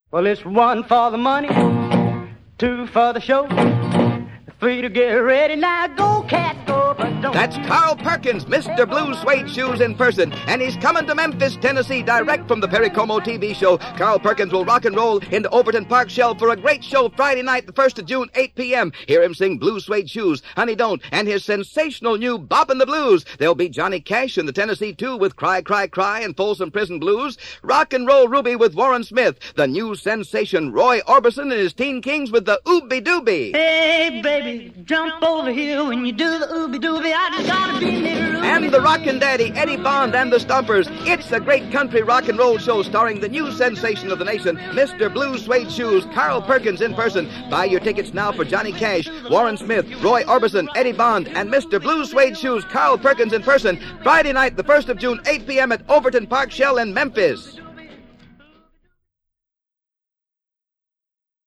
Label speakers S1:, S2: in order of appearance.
S1: Well, it's one for the money, two for the show, three to get ready. Now go, cat, go, but don't.
S2: That's Carl Perkins, Mr. Blue Suede Shoes in person, and he's coming to Memphis, Tennessee, direct from the Perry Como TV show. Carl Perkins will rock and roll into Overton Park Shell for a great show Friday night, the 1st of June, 8 p.m. Hear him sing Blue Suede Shoes, Honey Don't, and his sensational new Boppin' the Blues. There'll be Johnny Cash and the Tennessee 2 with Cry, Cry, Cry and Folsom Prison Blues. Rock and Roll Ruby with Warren Smith. The new sensation Roy Orbison and his Teen Kings with the Ooby Dooby.
S1: Hey, baby, jump over here when you do the Ooby Dooby. I just gotta be near Ruby.
S2: And the Rockin' Daddy, Eddie Bond and the Stompers. It's a great country rock and roll show starring the new sensation of the nation, Mr. Blue Suede Shoes, Carl Perkins in person. Buy your tickets now for Johnny Cash, Warren Smith, Roy Orbison, Eddie Bond, and Mr. Blue Suede Shoes, Carl Perkins in person. Friday night, the 1st of June, 8 p.m. at Overton Park Shell in Memphis.